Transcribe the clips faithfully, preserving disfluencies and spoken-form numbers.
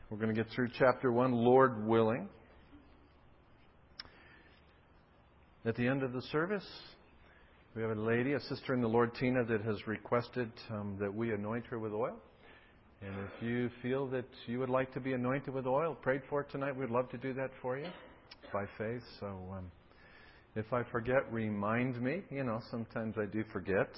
We're going to get through chapter one, Lord willing. At the end of the service, we have a lady, a sister in the Lord, Tina, that has requested um, that we anoint her with oil. And if you feel that you would like to be anointed with oil, prayed for tonight, we'd love to do that for you by faith. So um, if I forget, remind me. You know, sometimes I do forget.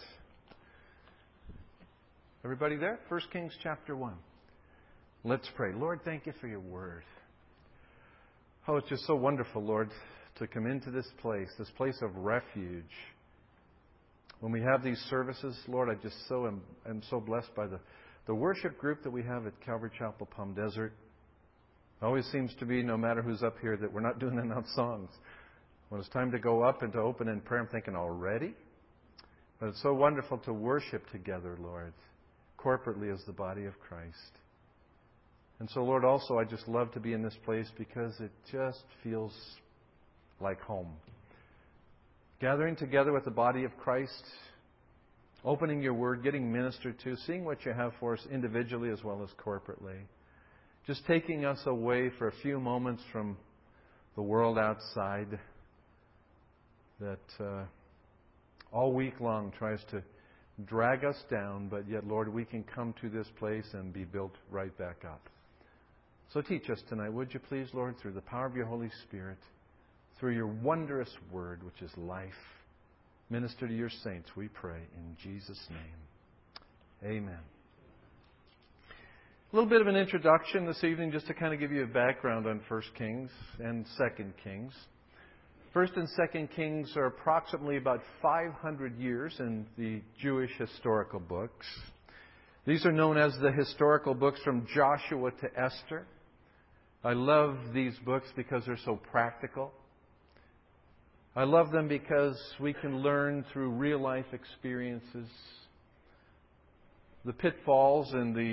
Everybody there? First Kings chapter one. Let's pray. Lord, thank you for your word. Oh, it's just so wonderful, Lord, to come into this place, this place of refuge. When we have these services, Lord, I just so am, am so blessed by the, the worship group that we have at Calvary Chapel, Palm Desert. It always seems to be, no matter who's up here, that we're not doing enough songs. When it's time to go up and to open in prayer, I'm thinking, already? But it's so wonderful to worship together, Lord, corporately as the body of Christ. And so, Lord, also I just love to be in this place because it just feels like home. Gathering together with the body of Christ, opening your word, getting ministered to, seeing what you have for us individually as well as corporately. Just taking us away for a few moments from the world outside that uh, all week long tries to drag us down, but yet, Lord, we can come to this place and be built right back up. So teach us tonight, would you please, Lord, through the power of your Holy Spirit, through your wondrous word, which is life. Minister to your saints, we pray, in Jesus' name. Amen. A little bit of an introduction this evening, just to kind of give you a background on First Kings and Second Kings. First and Second Kings are approximately about five hundred years in the Jewish historical books. These are known as the historical books from Joshua to Esther. I love these books because they're so practical. I love them because we can learn through real life experiences the pitfalls and the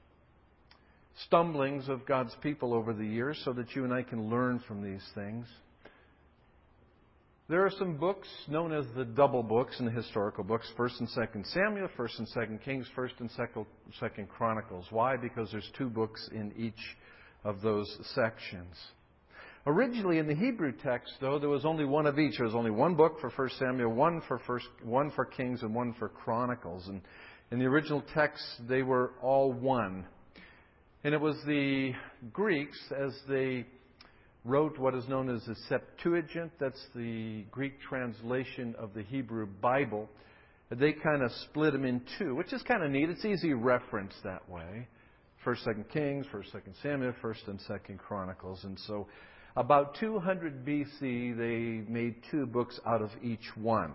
stumblings of God's people over the years so that you and I can learn from these things. There are some books known as the double books in the historical books, First and Second Samuel, First and Second Kings, First and Second Chronicles. Why? Because there's two books in each of those sections. Originally in the Hebrew text, though, there was only one of each. There was only one book for First Samuel, one for First, one for Kings, and one for Chronicles. And in the original text, they were all one. And it was the Greeks, as they wrote what is known as the Septuagint. That's the Greek translation of the Hebrew Bible. They kind of split them in two, which is kind of neat. It's easy to reference that way. First, Second Kings, First, Second Samuel, First and Second Chronicles. And so about two hundred B C, they made two books out of each one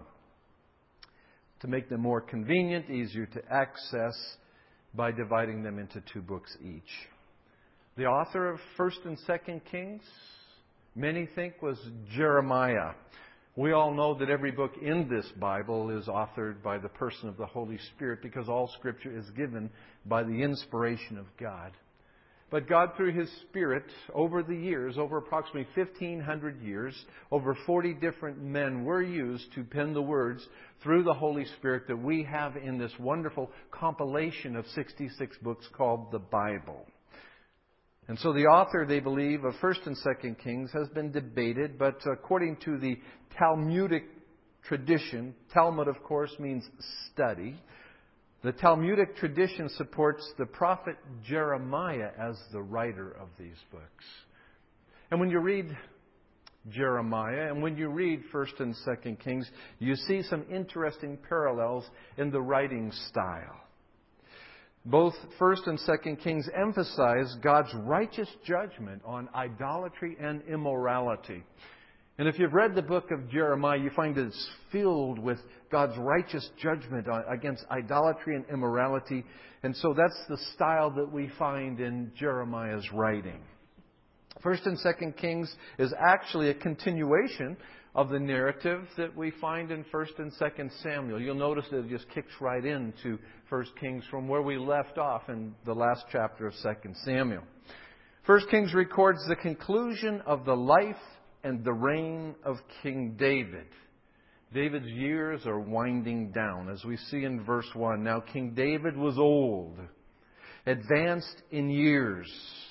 to make them more convenient, easier to access by dividing them into two books each. The author of First and Second Kings, many think, was Jeremiah. We all know that every book in this Bible is authored by the person of the Holy Spirit because all Scripture is given by the inspiration of God. But God, through His Spirit, over the years, over approximately fifteen hundred years, over forty different men were used to pen the words through the Holy Spirit that we have in this wonderful compilation of sixty-six books called the Bible. And so the author, they believe, of First and Second Kings has been debated, but according to the Talmudic tradition, Talmud, of course, means study. The Talmudic tradition supports the prophet Jeremiah as the writer of these books. And when you read Jeremiah and when you read First and Second Kings, you see some interesting parallels in the writing style. Both First and Second Kings emphasize God's righteous judgment on idolatry and immorality. And if you've read the book of Jeremiah, you find it's filled with God's righteous judgment against idolatry and immorality. And so that's the style that we find in Jeremiah's writing. First and Second Kings is actually a continuation of the narrative that we find in First and Second Samuel. You'll notice that it just kicks right into First Kings from where we left off in the last chapter of Second Samuel. First Kings records the conclusion of the life and the reign of King David. David's years are winding down, as we see in verse one. Now King David was old, advanced in years,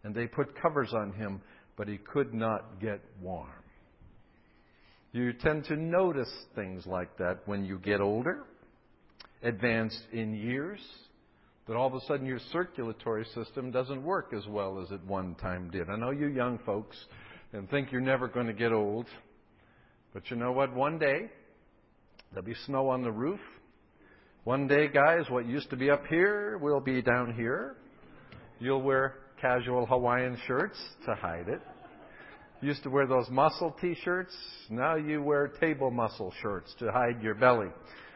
and they put covers on him, but he could not get warm. You tend to notice things like that when you get older, advanced in years, that all of a sudden your circulatory system doesn't work as well as it one time did. I know you young folks and think you're never going to get old, but you know what? One day, there'll be snow on the roof. One day, guys, what used to be up here will be down here. You'll wear casual Hawaiian shirts to hide it. You used to wear those muscle T-shirts. Now you wear table muscle shirts to hide your belly.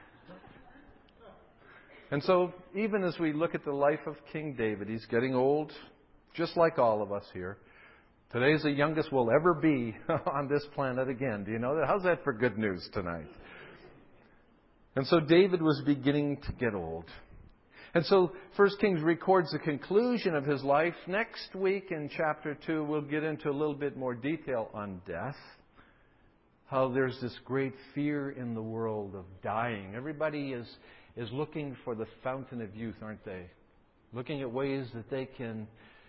And so, even as we look at the life of King David, he's getting old, just like all of us here. Today's the youngest we'll ever be on this planet again. Do you know that? How's that for good news tonight? And so David was beginning to get old. And so First Kings records the conclusion of his life. Next week in chapter two, we'll get into a little bit more detail on death. How there's this great fear in the world of dying. Everybody is, is looking for the fountain of youth, aren't they? Looking at ways that they can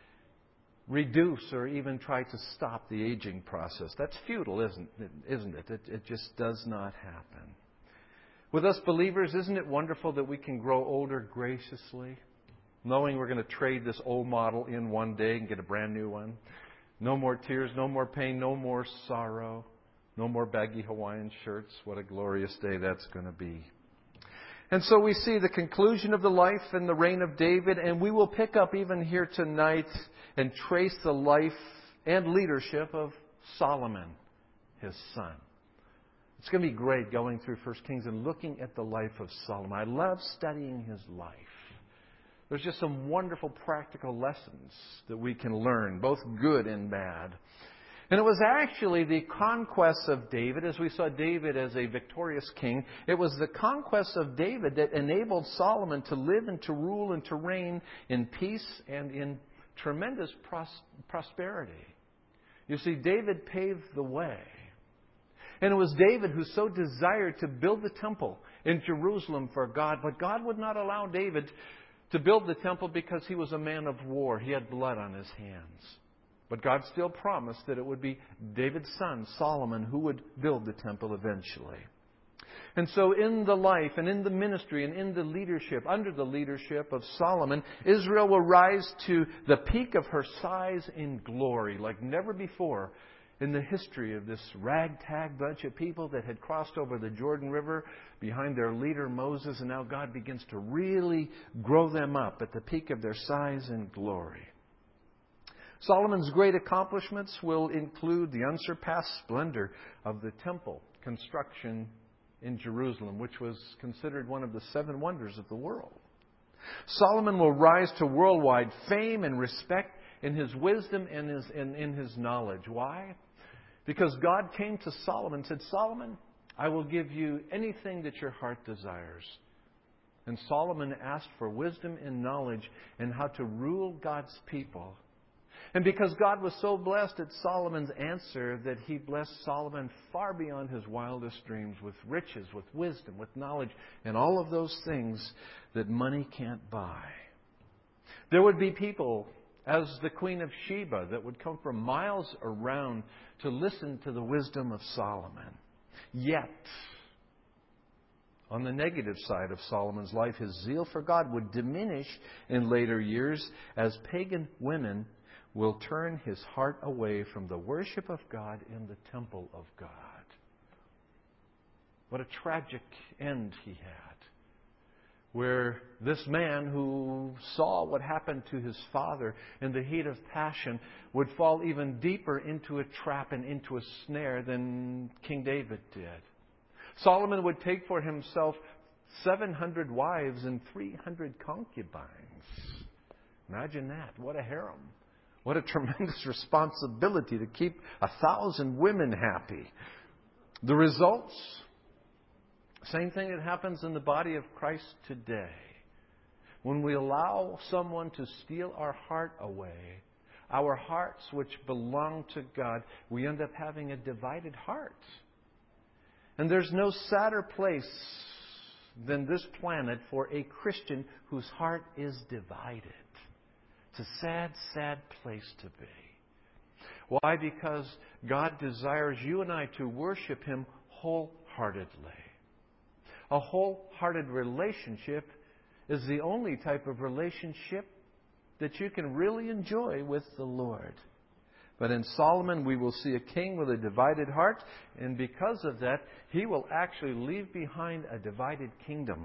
reduce or even try to stop the aging process. That's futile, isn't it? Isn't it? It, it just does not happen. With us believers, isn't it wonderful that we can grow older graciously, knowing we're going to trade this old model in one day and get a brand new one? No more tears, no more pain, no more sorrow, no more baggy Hawaiian shirts. What a glorious day that's going to be. And so we see the conclusion of the life and the reign of David, and we will pick up even here tonight and trace the life and leadership of Solomon, his son. It's going to be great going through First Kings and looking at the life of Solomon. I love studying his life. There's just some wonderful practical lessons that we can learn, both good and bad. And it was actually the conquest of David, as we saw David as a victorious king, it was the conquest of David that enabled Solomon to live and to rule and to reign in peace and in tremendous pros- prosperity. You see, David paved the way. And it was David who so desired to build the temple in Jerusalem for God. But God would not allow David to build the temple because he was a man of war. He had blood on his hands. But God still promised that it would be David's son, Solomon, who would build the temple eventually. And so in the life and in the ministry and in the leadership, under the leadership of Solomon, Israel will rise to the peak of her size in glory like never before in the history of this ragtag bunch of people that had crossed over the Jordan River behind their leader Moses, and now God begins to really grow them up at the peak of their size and glory. Solomon's great accomplishments will include the unsurpassed splendor of the temple construction in Jerusalem, which was considered one of the seven wonders of the world. Solomon will rise to worldwide fame and respect in his wisdom and his, in, in his knowledge. Why? Because God came to Solomon and said, Solomon, I will give you anything that your heart desires. And Solomon asked for wisdom and knowledge and how to rule God's people. And because God was so blessed at Solomon's answer that he blessed Solomon far beyond his wildest dreams with riches, with wisdom, with knowledge, and all of those things that money can't buy. There would be people as the Queen of Sheba that would come from miles around to listen to the wisdom of Solomon. Yet, on the negative side of Solomon's life, his zeal for God would diminish in later years as pagan women will turn his heart away from the worship of God in the temple of God. What a tragic end he had, where this man who saw what happened to his father in the heat of passion would fall even deeper into a trap and into a snare than King David did. Solomon would take for himself seven hundred wives and three hundred concubines. Imagine that. What a harem. What a tremendous responsibility to keep a thousand women happy. The results? Same thing that happens in the body of Christ today. When we allow someone to steal our heart away, our hearts which belong to God, we end up having a divided heart. And there's no sadder place than this planet for a Christian whose heart is divided. It's a sad, sad place to be. Why? Because God desires you and I to worship Him wholeheartedly. A wholehearted relationship is the only type of relationship that you can really enjoy with the Lord. But in Solomon, we will see a king with a divided heart, and because of that, he will actually leave behind a divided kingdom.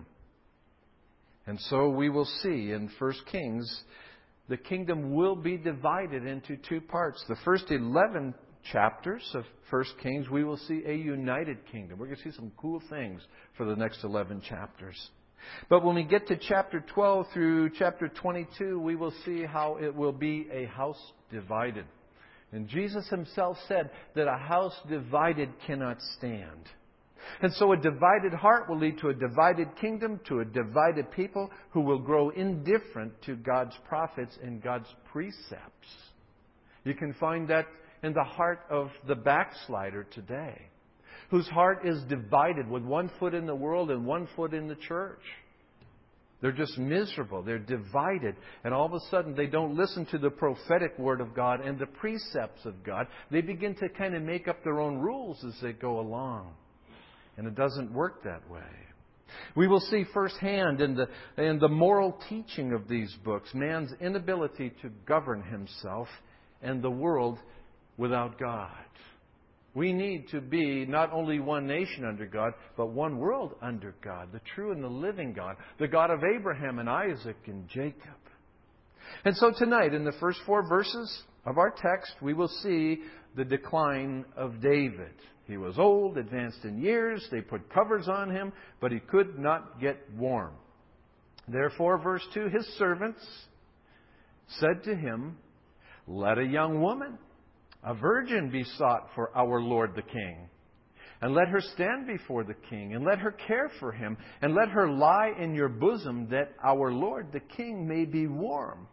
And so we will see in First Kings, the kingdom will be divided into two parts. The first eleven chapters of First Kings, we will see a united kingdom. We're going to see some cool things for the next eleven chapters. But when we get to chapter twelve through chapter twenty-two, we will see how it will be a house divided. And Jesus Himself said that a house divided cannot stand. And so a divided heart will lead to a divided kingdom, to a divided people who will grow indifferent to God's prophets and God's precepts. You can find that in the heart of the backslider today, whose heart is divided with one foot in the world and one foot in the church. They're just miserable. They're divided. And all of a sudden, they don't listen to the prophetic Word of God and the precepts of God. They begin to kind of make up their own rules as they go along. And it doesn't work that way. We will see firsthand in the, in the moral teaching of these books, man's inability to govern himself and the world without God. We need to be not only one nation under God, but one world under God, the true and the living God, the God of Abraham and Isaac and Jacob. And so tonight, in the first four verses of our text, we will see the decline of David. He was old, advanced in years. They put covers on him, but he could not get warm. Therefore, verse two, his servants said to him, "Let a young woman, a virgin, be sought for our lord the king. And let her stand before the king, and let her care for him, and let her lie in your bosom, that our lord the king may be warm."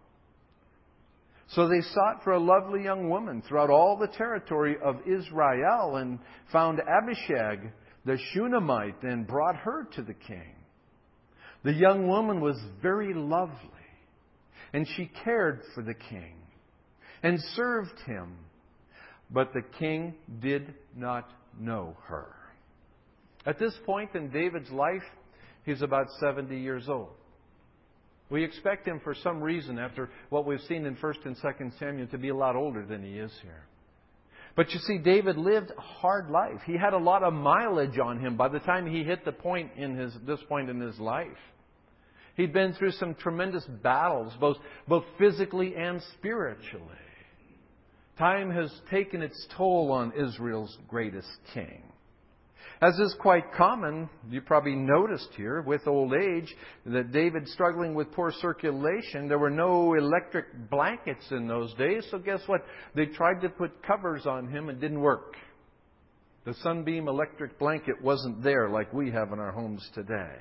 So they sought for a lovely young woman throughout all the territory of Israel, and found Abishag the Shunammite, and brought her to the king. The young woman was very lovely, and she cared for the king, and served him. But the king did not know her. At this point in David's life, he's about seventy years old. We expect him, for some reason, after what we've seen in First and Second Samuel, to be a lot older than he is here. But you see, David lived a hard life. He had a lot of mileage on him by the time he hit the point in his this point in his life. He'd been through some tremendous battles, both both physically and spiritually. Time has taken its toll on Israel's greatest king. As is quite common, you probably noticed here, with old age, that David struggling with poor circulation. There were no electric blankets in those days, so guess what? They tried to put covers on him and it didn't work. The Sunbeam electric blanket wasn't there like we have in our homes today.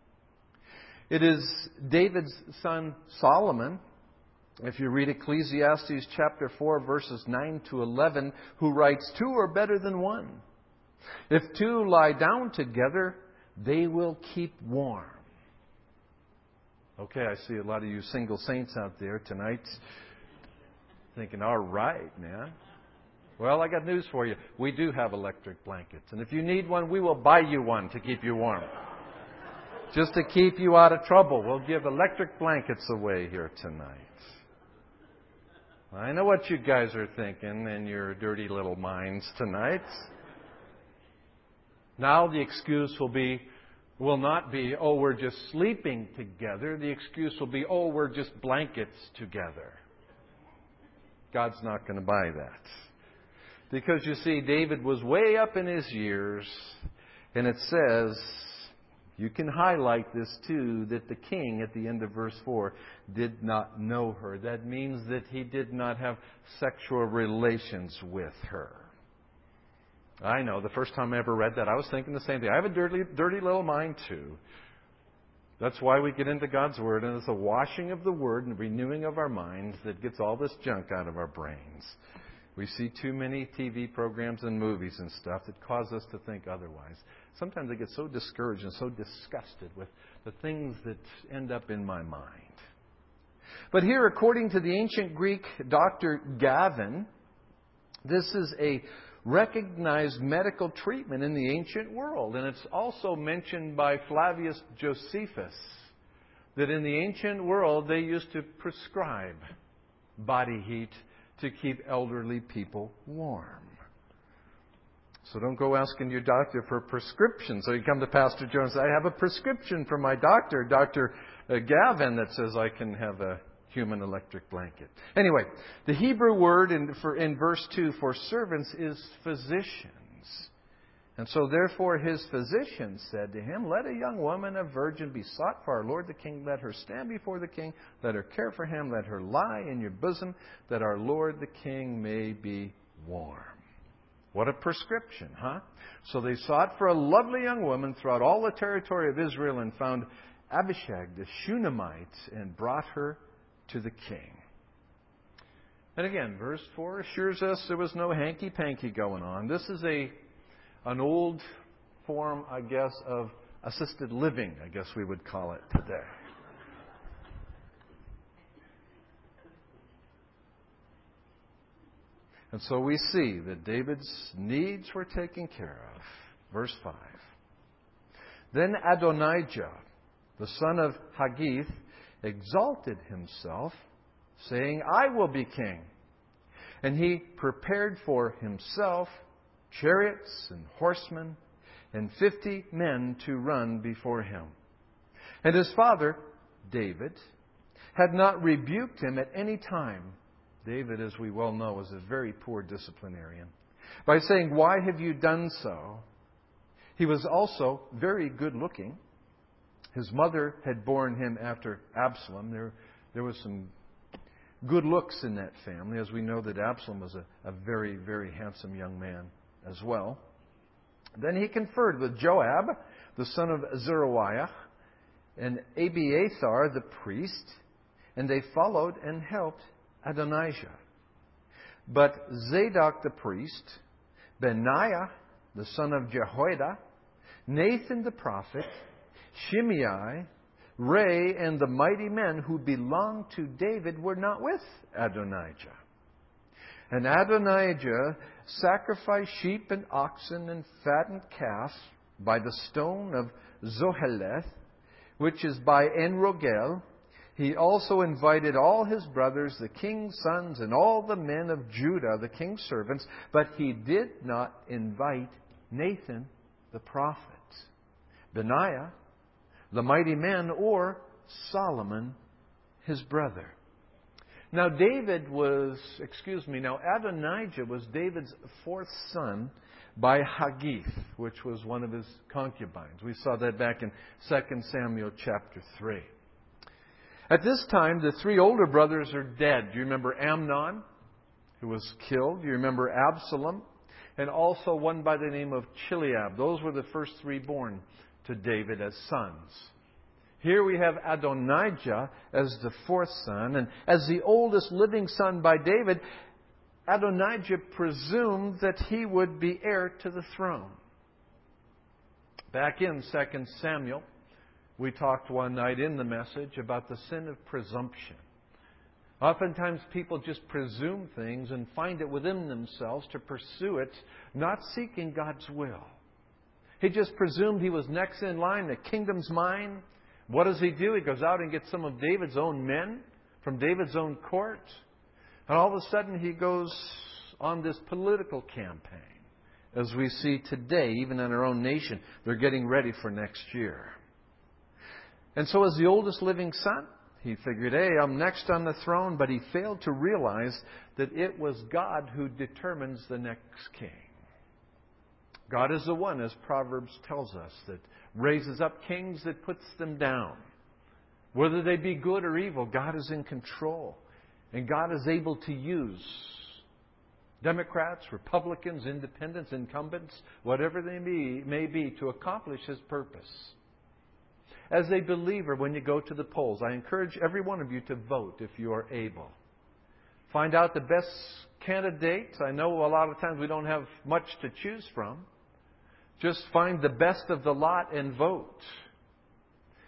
It is David's son Solomon, if you read Ecclesiastes chapter four, verses nine to eleven, who writes, "Two are better than one. If two lie down together, they will keep warm." Okay, I see a lot of you single saints out there tonight thinking, all right, man. Well, I got news for you. We do have electric blankets. And if you need one, we will buy you one to keep you warm. Just to keep you out of trouble, we'll give electric blankets away here tonight. I know what you guys are thinking in your dirty little minds tonight. Now the excuse will be, will not be, oh, we're just sleeping together. The excuse will be, oh, we're just blankets together. God's not going to buy that. Because you see, David was way up in his years, and it says, you can highlight this too, that the king at the end of verse four did not know her. That means that he did not have sexual relations with her. I know, the first time I ever read that, I was thinking the same thing. I have a dirty, dirty little mind too. That's why we get into God's Word, and it's a washing of the Word and renewing of our minds that gets all this junk out of our brains. We see too many T V programs and movies and stuff that cause us to think otherwise. Sometimes I get so discouraged and so disgusted with the things that end up in my mind. But here, according to the ancient Greek Doctor Gavin, this is a recognized medical treatment in the ancient world. And it's also mentioned by Flavius Josephus that in the ancient world they used to prescribe body heat to keep elderly people warm. So don't go asking your doctor for a prescription. So you come to Pastor Jones and say, I have a prescription from my doctor, Doctor Gavin, that says I can have a human electric blanket. Anyway, the Hebrew word in, for, in verse two for servants is physicians. And so therefore his physicians said to him, let a young woman, a virgin, be sought for our Lord the King. Let her stand before the King. Let her care for him. Let her lie in your bosom, that our Lord the King may be warm. What a prescription, huh? So they sought for a lovely young woman throughout all the territory of Israel and found Abishag the Shunammite and brought her to the king. And again, verse four assures us there was no hanky-panky going on. This is a an old form, I guess, of assisted living, I guess we would call it today. And so we see that David's needs were taken care of. Verse five. Then Adonijah, the son of Haggith, exalted himself, saying, I will be king. And he prepared for himself chariots and horsemen and fifty men to run before him. And his father, David, had not rebuked him at any time. David, as we well know, was a very poor disciplinarian. By saying, why have you done so? He was also very good looking. His mother had borne him after Absalom. There, there was some good looks in that family, as we know that Absalom was a, a very, very handsome young man as well. Then he conferred with Joab, the son of Zeruiah, and Abiathar the priest, and they followed and helped Adonijah. But Zadok the priest, Benaiah the son of Jehoiada, Nathan the prophet, Shimei, Ray, and the mighty men who belonged to David were not with Adonijah. And Adonijah sacrificed sheep and oxen and fattened calves by the stone of Zoheleth, which is by En-Rogel. He also invited all his brothers, the king's sons, and all the men of Judah, the king's servants, but he did not invite Nathan the prophet, Benaiah, the mighty men, or Solomon, his brother. Now David was, excuse me, now Adonijah was David's fourth son by Haggith, which was one of his concubines. We saw that back in Second Samuel chapter three. At this time, the three older brothers are dead. Do you remember Amnon, who was killed? Do you remember Absalom? And also one by the name of Chileab. Those were the first three born to David as sons. Here we have Adonijah as the fourth son. And as the oldest living son by David, Adonijah presumed that he would be heir to the throne. Back in Second Samuel, we talked one night in the message about the sin of presumption. Oftentimes people just presume things and find it within themselves to pursue it, not seeking God's will. He just presumed he was next in line, the kingdom's mine. What does he do? He goes out and gets some of David's own men from David's own court. And all of a sudden he goes on this political campaign. As we see today, even in our own nation, they're getting ready for next year. And so as the oldest living son, he figured, hey, I'm next on the throne, but he failed to realize that it was God who determines the next king. God is the one, as Proverbs tells us, that raises up kings, that puts them down. Whether they be good or evil, God is in control. And God is able to use Democrats, Republicans, independents, incumbents, whatever they may, may be, to accomplish His purpose. As a believer, when you go to the polls, I encourage every one of you to vote if you are able. Find out the best candidates. I know a lot of times we don't have much to choose from. Just find the best of the lot and vote.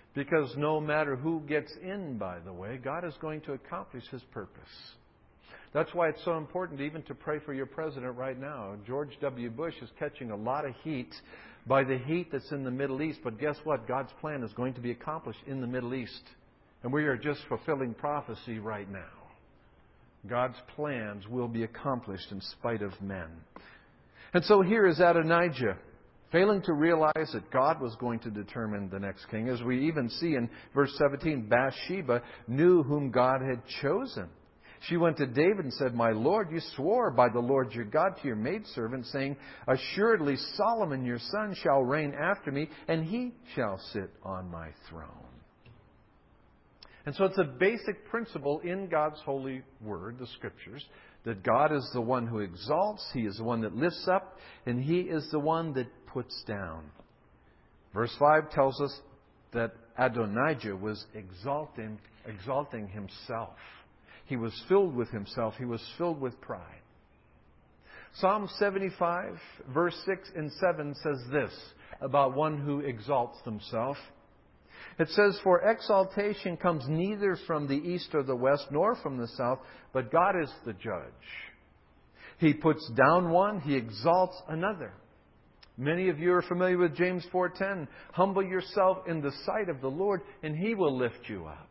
Because no matter who gets in, by the way, God is going to accomplish His purpose. That's why it's so important even to pray for your president right now. George W. Bush is catching a lot of heat by the heat that's in the Middle East. But guess what? God's plan is going to be accomplished in the Middle East. And we are just fulfilling prophecy right now. God's plans will be accomplished in spite of men. And so here is Adonijah, failing to realize that God was going to determine the next king. As we even see in verse seventeen, Bathsheba knew whom God had chosen. She went to David and said, "My Lord, you swore by the Lord your God to your maidservant, saying, 'Assuredly Solomon your son shall reign after me, and he shall sit on my throne.'" And so it's a basic principle in God's holy word, the Scriptures, that God is the one who exalts, He is the one that lifts up, and He is the one that puts down. Verse five tells us that Adonijah was exalting, exalting himself. He was filled with himself. He was filled with pride. Psalm seventy-five, verse six and seven says this about one who exalts himself. It says, "For exaltation comes neither from the east or the west, nor from the south, but God is the judge. He puts down one, He exalts another." Many of you are familiar with James four ten. "Humble yourself in the sight of the Lord, and He will lift you up."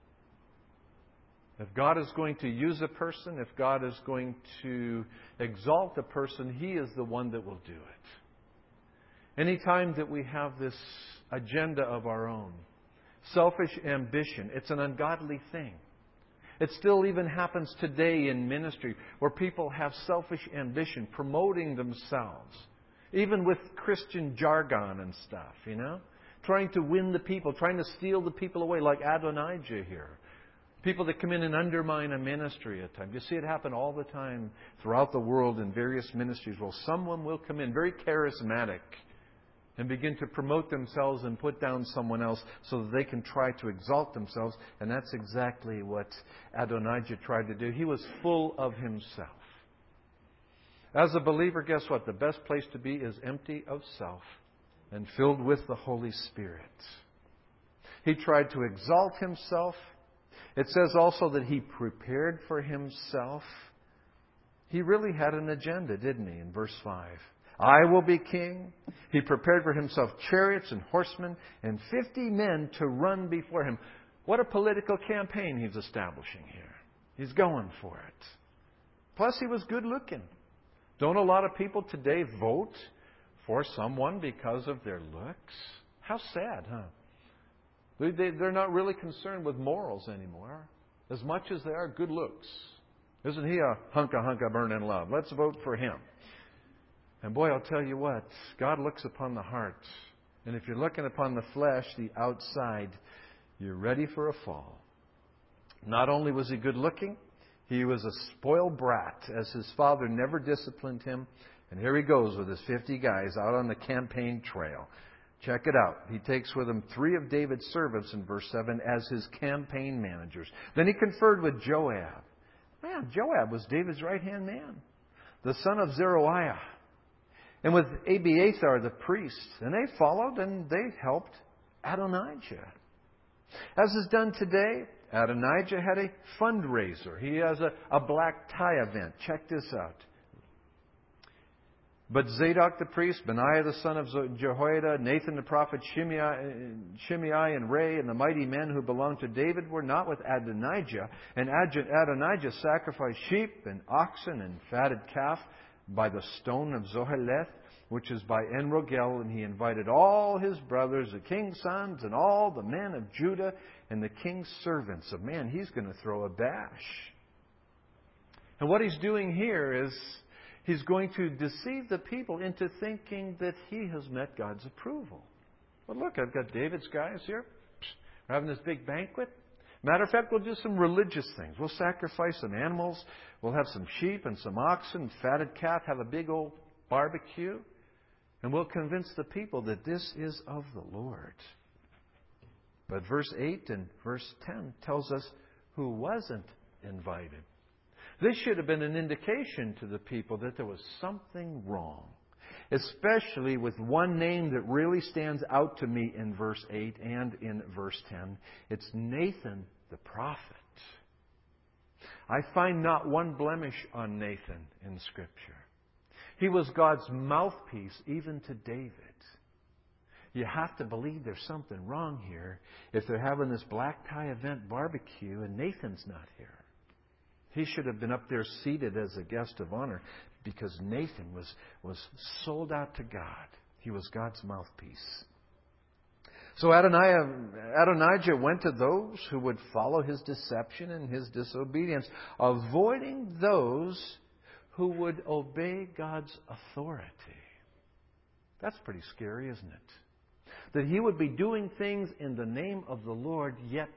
If God is going to use a person, if God is going to exalt a person, He is the one that will do it. Anytime that we have this agenda of our own, selfish ambition, it's an ungodly thing. It still even happens today in ministry where people have selfish ambition, promoting themselves, even with Christian jargon and stuff, you know, trying to win the people, trying to steal the people away, like Adonijah here. People that come in and undermine a ministry at times. You see it happen all the time throughout the world in various ministries. Well, someone will come in very charismatic and begin to promote themselves and put down someone else so that they can try to exalt themselves. And that's exactly what Adonijah tried to do. He was full of himself. As a believer, guess what? The best place to be is empty of self and filled with the Holy Spirit. He tried to exalt himself. It says also that he prepared for himself. He really had an agenda, didn't he, in verse five? "I will be king." He prepared for himself chariots and horsemen and fifty men to run before him. What a political campaign he's establishing here. He's going for it. Plus, he was good looking. Don't a lot of people today vote for someone because of their looks? How sad, huh? They're not really concerned with morals anymore, as much as they are good looks. Isn't he a hunka hunka burning love? Let's vote for him. And boy, I'll tell you what, God looks upon the heart. And if you're looking upon the flesh, the outside, you're ready for a fall. Not only was he good looking, he was a spoiled brat, as his father never disciplined him. And here he goes with his fifty guys out on the campaign trail. Check it out. He takes with him three of David's servants in verse seven as his campaign managers. Then he conferred with Joab. Man, Joab was David's right-hand man, the son of Zeruiah. And with Abiathar the priest. And they followed and they helped Adonijah. As is done today, Adonijah had a fundraiser. He has a, a black tie event. Check this out. But Zadok the priest, Benaiah the son of Jehoiada, Nathan the prophet, Shimei, Shimei and Ray, and the mighty men who belonged to David were not with Adonijah. And Adonijah sacrificed sheep and oxen and fatted calf by the stone of Zoheleth, which is by En-Rogel, and he invited all his brothers, the king's sons, and all the men of Judah, and the king's servants. So, man, he's going to throw a bash. And what he's doing here is he's going to deceive the people into thinking that he has met God's approval. Well, look, I've got David's guys here. We're having this big banquet. Matter of fact, we'll do some religious things. We'll sacrifice some animals. We'll have some sheep and some oxen, fatted calf, have a big old barbecue. And we'll convince the people that this is of the Lord. But verse eight and verse ten tells us who wasn't invited. This should have been an indication to the people that there was something wrong. especially with one name that really stands out to me in verse eight and in verse ten. It's Nathan the prophet. I find not one blemish on Nathan in Scripture. He was God's mouthpiece even to David. You have to believe there's something wrong here if they're having this black tie event barbecue and Nathan's not here. He should have been up there seated as a guest of honor because Nathan was, was sold out to God. He was God's mouthpiece. So Adonijah, Adonijah went to those who would follow his deception and his disobedience, avoiding those who would obey God's authority. That's pretty scary, isn't it? That he would be doing things in the name of the Lord, yet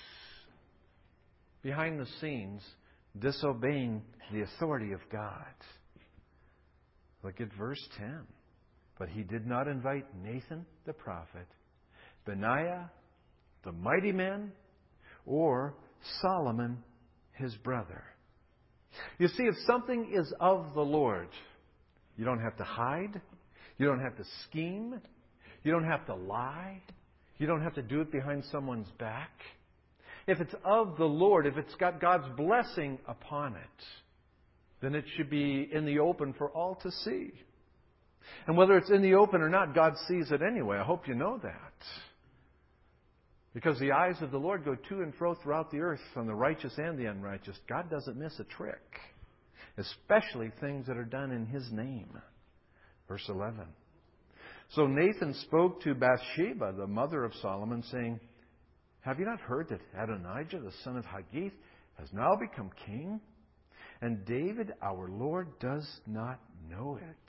behind the scenes disobeying the authority of God. Look at verse ten. But he did not invite Nathan the prophet, Benaiah, the mighty men, or Solomon, his brother. You see, if something is of the Lord, you don't have to hide. You don't have to scheme. You don't have to lie. You don't have to do it behind someone's back. If it's of the Lord, if it's got God's blessing upon it, then it should be in the open for all to see. And whether it's in the open or not, God sees it anyway. I hope you know that. Because the eyes of the Lord go to and fro throughout the earth, on the righteous and the unrighteous. God doesn't miss a trick, especially things that are done in His name. Verse eleven. So Nathan spoke to Bathsheba, the mother of Solomon, saying, have you not heard that Adonijah, the son of Haggith, has now become king? And David, our Lord, does not know it.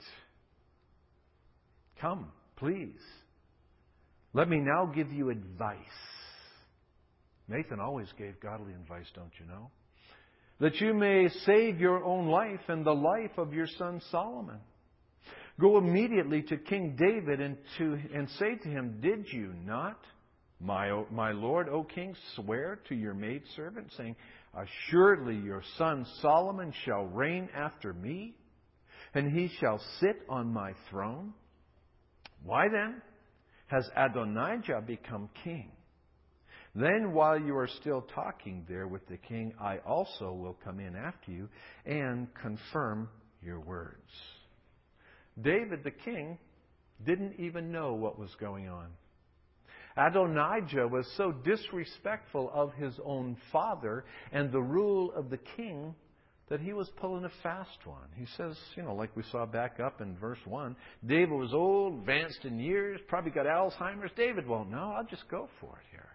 Come, please. Let me now give you advice. Nathan always gave godly advice, don't you know? That you may save your own life and the life of your son Solomon. Go immediately to King David and to and say to him, did you not, my, my lord, O king, swear to your maidservant, saying, assuredly your son Solomon shall reign after me, and he shall sit on my throne? Why then has Adonijah become king? Then while you are still talking there with the king, I also will come in after you and confirm your words. David the king didn't even know what was going on. Adonijah was so disrespectful of his own father and the rule of the king that he was pulling a fast one. He says, you know, like we saw back up in verse one, David was old, advanced in years, probably got Alzheimer's. David won't know. I'll just go for it here.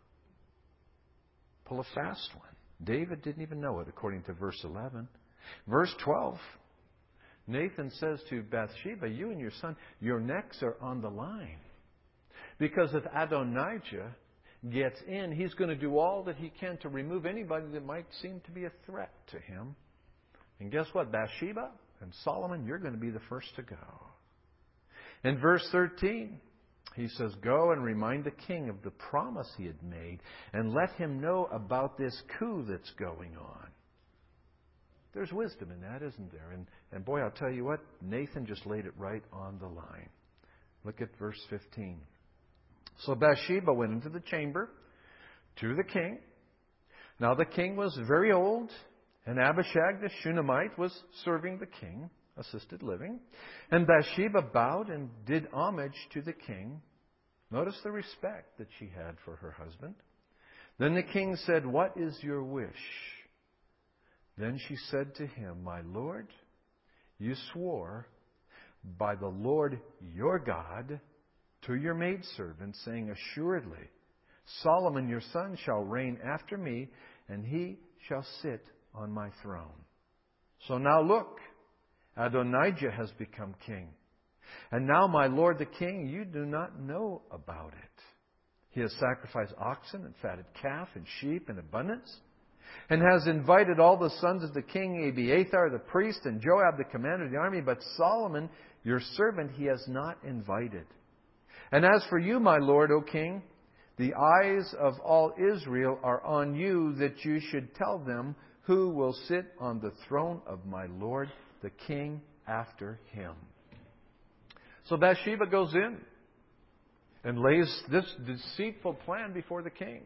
Pull a fast one. David didn't even know it, according to verse eleven. Verse twelve, Nathan says to Bathsheba, you and your son, your necks are on the line. Because if Adonijah gets in, he's going to do all that he can to remove anybody that might seem to be a threat to him. And guess what? Bathsheba and Solomon, you're going to be the first to go. In verse thirteen, he says, go and remind the king of the promise he had made and let him know about this coup that's going on. There's wisdom in that, isn't there? And, and boy, I'll tell you what, Nathan just laid it right on the line. Look at verse fifteen. So Bathsheba went into the chamber to the king. Now the king was very old, and Abishag the Shunammite was serving the king, assisted living. And Bathsheba bowed and did homage to the king. Notice the respect that she had for her husband. Then the king said, what is your wish? Then she said to him, my lord, you swore by the Lord your God to your maidservant, saying, assuredly, Solomon your son shall reign after me, and he shall sit on my throne. So now look, Adonijah has become king. And now, my lord the king, you do not know about it. He has sacrificed oxen and fatted calf and sheep in abundance, and has invited all the sons of the king, Abiathar the priest, and Joab the commander of the army, but Solomon, your servant, he has not invited. And as for you, my lord, O king, the eyes of all Israel are on you, that you should tell them who will sit on the throne of my lord the king after him. So Bathsheba goes in and lays this deceitful plan before the king.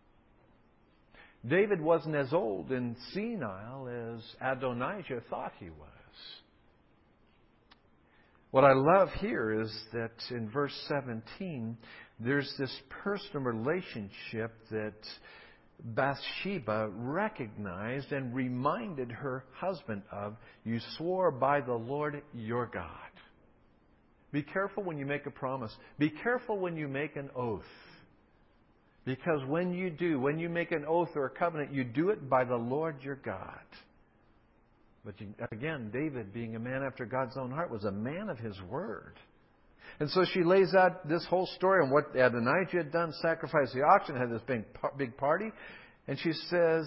David wasn't as old and senile as Adonijah thought he was. What I love here is that in verse seventeen, there's this personal relationship that Bathsheba recognized and reminded her husband of. You swore by the Lord your God. Be careful when you make a promise. Be careful when you make an oath. Because when you do, when you make an oath or a covenant, you do it by the Lord your God. But you, again, David, being a man after God's own heart, was a man of his word. And so she lays out this whole story on what Adonijah had done, sacrificed the oxen, had this big, big party. And she says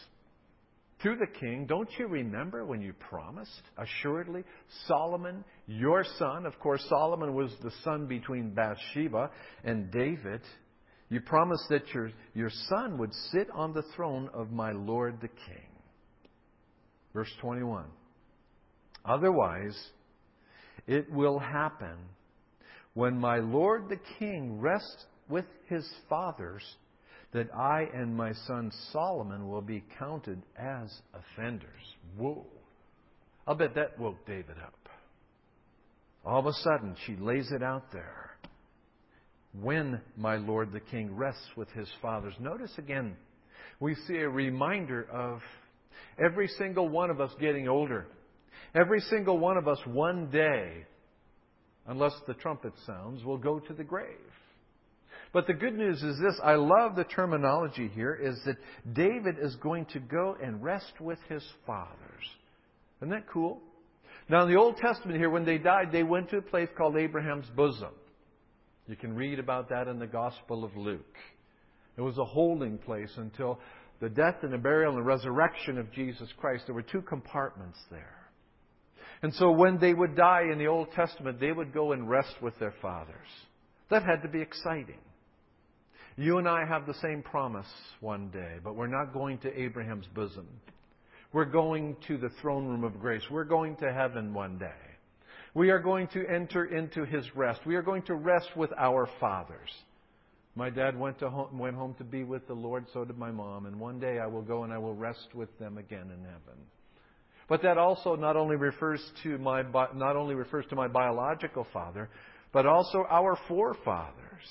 to the king, don't you remember when you promised? Assuredly, Solomon, your son, of course, Solomon was the son between Bathsheba and David. You promised that your, your son would sit on the throne of my Lord the king. Verse twenty-one. Otherwise, it will happen when my Lord the king rests with his fathers that I and my son Solomon will be counted as offenders. Whoa. I'll bet that woke David up. All of a sudden, she lays it out there. When my Lord the king rests with his fathers. Notice again, we see a reminder of every single one of us getting older. Every single one of us one day, unless the trumpet sounds, will go to the grave. But the good news is this. I love the terminology here, is that David is going to go and rest with his fathers. Isn't that cool? Now in the Old Testament here, when they died, they went to a place called Abraham's bosom. You can read about that in the Gospel of Luke. It was a holding place until the death and the burial and the resurrection of Jesus Christ. There were two compartments there. And so when they would die in the Old Testament, they would go and rest with their fathers. That had to be exciting. You and I have the same promise one day, but we're not going to Abraham's bosom. We're going to the throne room of grace. We're going to heaven one day. We are going to enter into His rest. We are going to rest with our fathers. My dad went to home, went home to be with the Lord, so did my mom. And one day I will go and I will rest with them again in heaven. But that also not only refers to my not only refers to my biological father, but also our forefathers.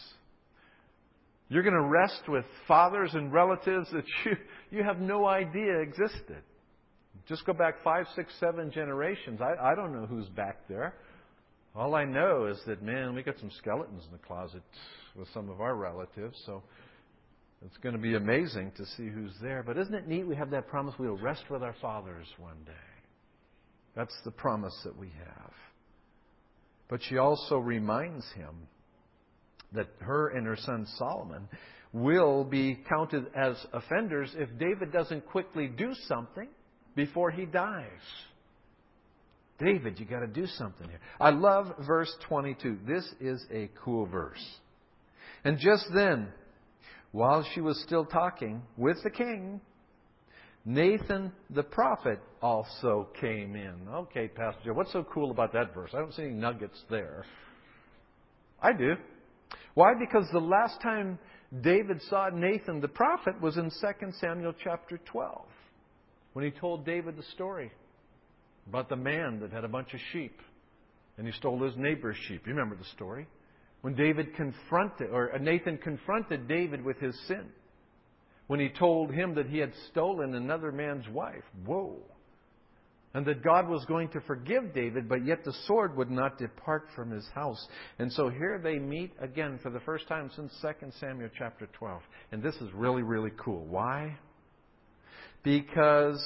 You're going to rest with fathers and relatives that you you have no idea existed. Just go back five, six, seven generations. I, I don't know who's back there. All I know is that, man, we got some skeletons in the closet with some of our relatives. So it's going to be amazing to see who's there. But isn't it neat we have that promise we will rest with our fathers one day? That's the promise that we have. But she also reminds him that her and her son Solomon will be counted as offenders if David doesn't quickly do something before he dies. David, you got to do something here. I love verse twenty-two. This is a cool verse. And just then, while she was still talking with the king, Nathan the prophet also came in. Okay, Pastor Joe, what's so cool about that verse? I don't see any nuggets there. I do. Why? Because the last time David saw Nathan the prophet was in Second Samuel chapter twelve. When he told David the story about the man that had a bunch of sheep and he stole his neighbor's sheep. You remember the story? When David confronted, or Nathan confronted David with his sin. When he told him that he had stolen another man's wife. Whoa. And that God was going to forgive David, but yet the sword would not depart from his house. And so here they meet again for the first time since Second Samuel chapter twelve. And this is really, really cool. Why? Because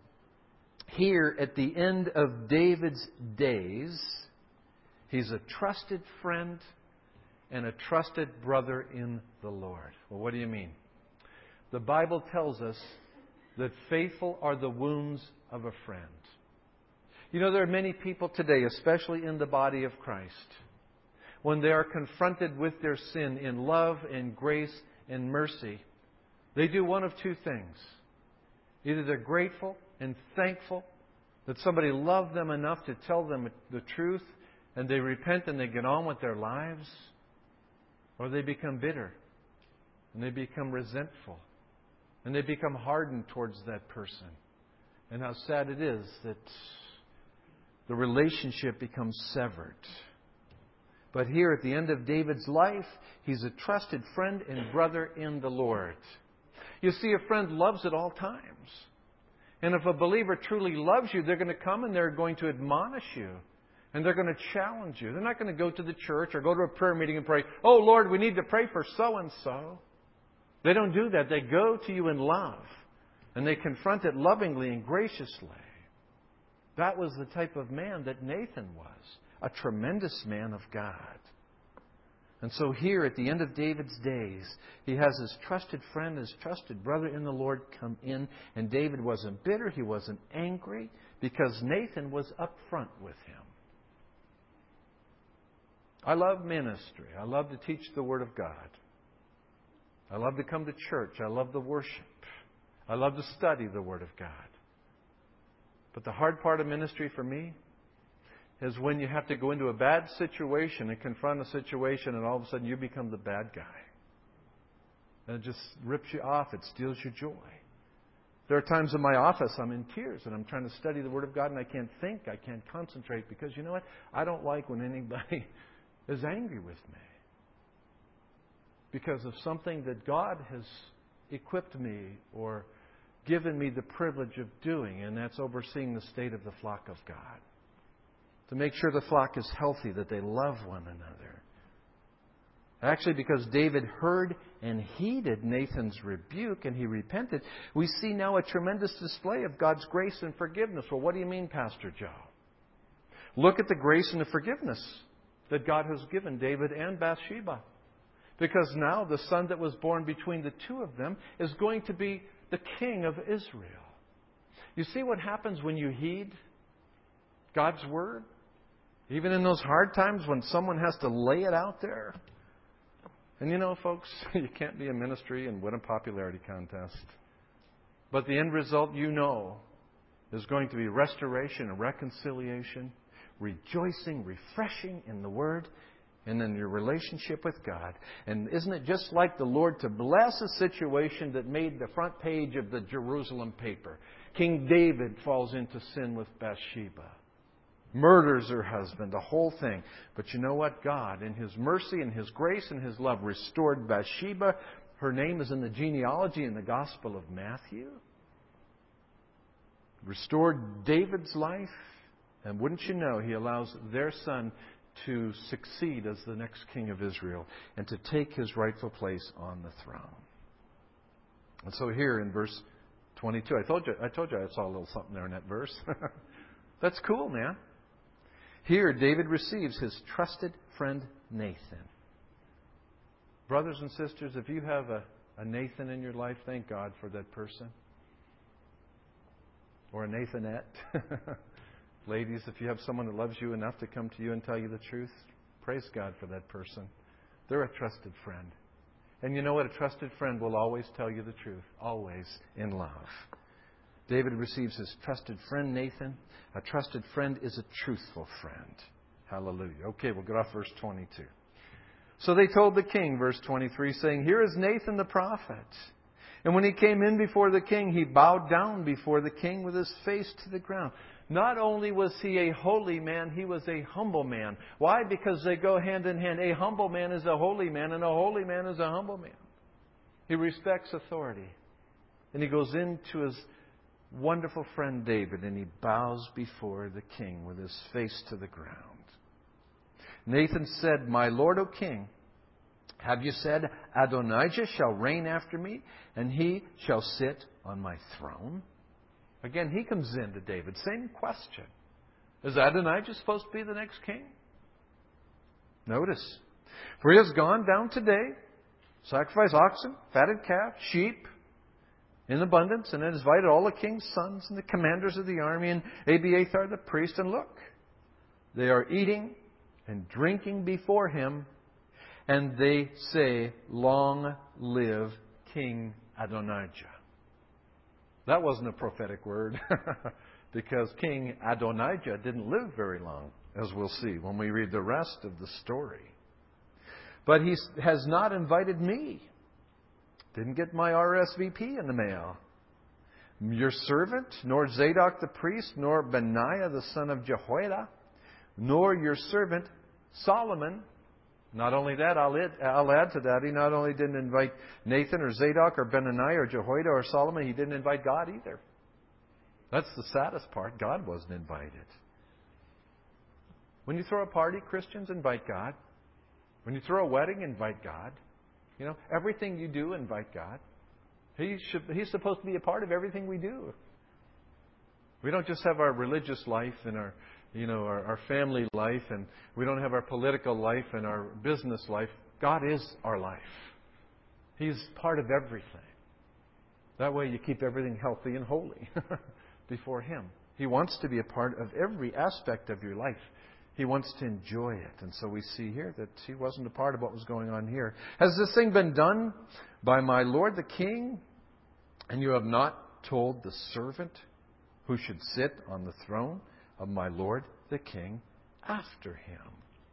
here at the end of David's days, he's a trusted friend and a trusted brother in the Lord. Well, what do you mean? The Bible tells us that faithful are the wounds of a friend. You know, there are many people today, especially in the body of Christ, when they are confronted with their sin in love and grace and mercy, they do one of two things. Either they're grateful and thankful that somebody loved them enough to tell them the truth and they repent and they get on with their lives, or they become bitter and they become resentful and they become hardened towards that person. And how sad it is that the relationship becomes severed. But here at the end of David's life, he's a trusted friend and brother in the Lord. You see, a friend loves at all times. And if a believer truly loves you, they're going to come and they're going to admonish you. And they're going to challenge you. They're not going to go to the church or go to a prayer meeting and pray, "Oh, Lord, we need to pray for so-and-so." They don't do that. They go to you in love. And they confront it lovingly and graciously. That was the type of man that Nathan was. A tremendous man of God. And so here at the end of David's days, he has his trusted friend, his trusted brother in the Lord come in. And David wasn't bitter. He wasn't angry because Nathan was up front with him. I love ministry. I love to teach the Word of God. I love to come to church. I love the worship. I love to study the Word of God. But the hard part of ministry for me is when you have to go into a bad situation and confront a situation and all of a sudden you become the bad guy. And it just rips you off. It steals your joy. There are times in my office I'm in tears and I'm trying to study the Word of God and I can't think. I can't concentrate because you know what? I don't like when anybody is angry with me. Because of something that God has equipped me or given me the privilege of doing, and that's overseeing the state of the flock of God. To make sure the flock is healthy, that they love one another. Actually, because David heard and heeded Nathan's rebuke and he repented, we see now a tremendous display of God's grace and forgiveness. Well, what do you mean, Pastor Joe? Look at the grace and the forgiveness that God has given David and Bathsheba. Because now the son that was born between the two of them is going to be the king of Israel. You see what happens when you heed God's Word? Even in those hard times when someone has to lay it out there. And you know, folks, you can't be in ministry and win a popularity contest. But the end result, you know, is going to be restoration and reconciliation, rejoicing, refreshing in the Word, and in your relationship with God. And isn't it just like the Lord to bless a situation that made the front page of the Jerusalem paper? King David falls into sin with Bathsheba. Murders her husband, the whole thing. But you know what? God, in His mercy and His grace and His love, restored Bathsheba. Her name is in the genealogy in the Gospel of Matthew. Restored David's life. And wouldn't you know, He allows their son to succeed as the next king of Israel and to take his rightful place on the throne. And so here in verse twenty-two, I told you, I told you I saw a little something there in that verse. That's cool, man. Here, David receives his trusted friend Nathan. Brothers and sisters, if you have a, a Nathan in your life, thank God for that person. Or a Nathanette. Ladies, if you have someone that loves you enough to come to you and tell you the truth, praise God for that person. They're a trusted friend. And you know what? A trusted friend will always tell you the truth. Always in love. David receives his trusted friend Nathan. A trusted friend is a truthful friend. Hallelujah. Okay, we'll get off verse twenty-two. So they told the king, verse twenty-three, saying, "Here is Nathan the prophet." And when he came in before the king, he bowed down before the king with his face to the ground. Not only was he a holy man, he was a humble man. Why? Because they go hand in hand. A humble man is a holy man, and a holy man is a humble man. He respects authority. And he goes into his wonderful friend David, and he bows before the king with his face to the ground. Nathan said, "My lord, O king, have you said, Adonijah shall reign after me, and he shall sit on my throne?" Again, he comes in to David. Same question. Is Adonijah supposed to be the next king? Notice. For he has gone down today, sacrificed oxen, fatted calf, sheep, in abundance, and has invited all the king's sons and the commanders of the army and Abiathar the priest. And look, they are eating and drinking before him, and they say, "Long live King Adonijah." That wasn't a prophetic word because King Adonijah didn't live very long. as we'll see when we read the rest of the story. But he has not invited me. Didn't get my R S V P in the mail. Your servant, nor Zadok the priest, nor Benaiah the son of Jehoiada, nor your servant Solomon. Not only that, I'll add, I'll add to that, he not only didn't invite Nathan or Zadok or Benaiah or Jehoiada or Solomon, he didn't invite God either. That's the saddest part. God wasn't invited. When you throw a party, Christians, invite God. When you throw a wedding, invite God. You know, everything you do, invite God. He should, He's supposed to be a part of everything we do. We don't just have our religious life and our, you know, our, our family life, and we don't have our political life and our business life. God is our life. He's part of everything. That way you keep everything healthy and holy before Him. He wants to be a part of every aspect of your life. He wants to enjoy it. And so we see here that he wasn't a part of what was going on here. Has this thing been done by my lord the king? And you have not told the servant who should sit on the throne of my lord the king after him.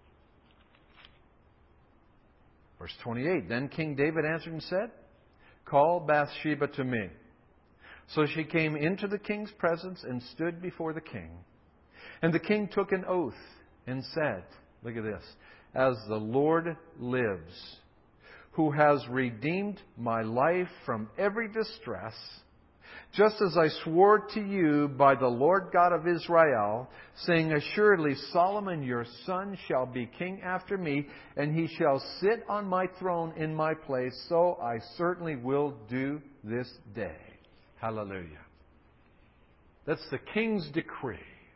Verse twenty-eight, then King David answered and said, call Bathsheba to me. So she came into the king's presence and stood before the king. And the king took an oath and said, look at this, as the Lord lives, who has redeemed my life from every distress, just as I swore to you by the Lord God of Israel, saying, assuredly Solomon your son shall be king after me, and he shall sit on my throne in my place, so I certainly will do this day. Hallelujah. That's the king's decree.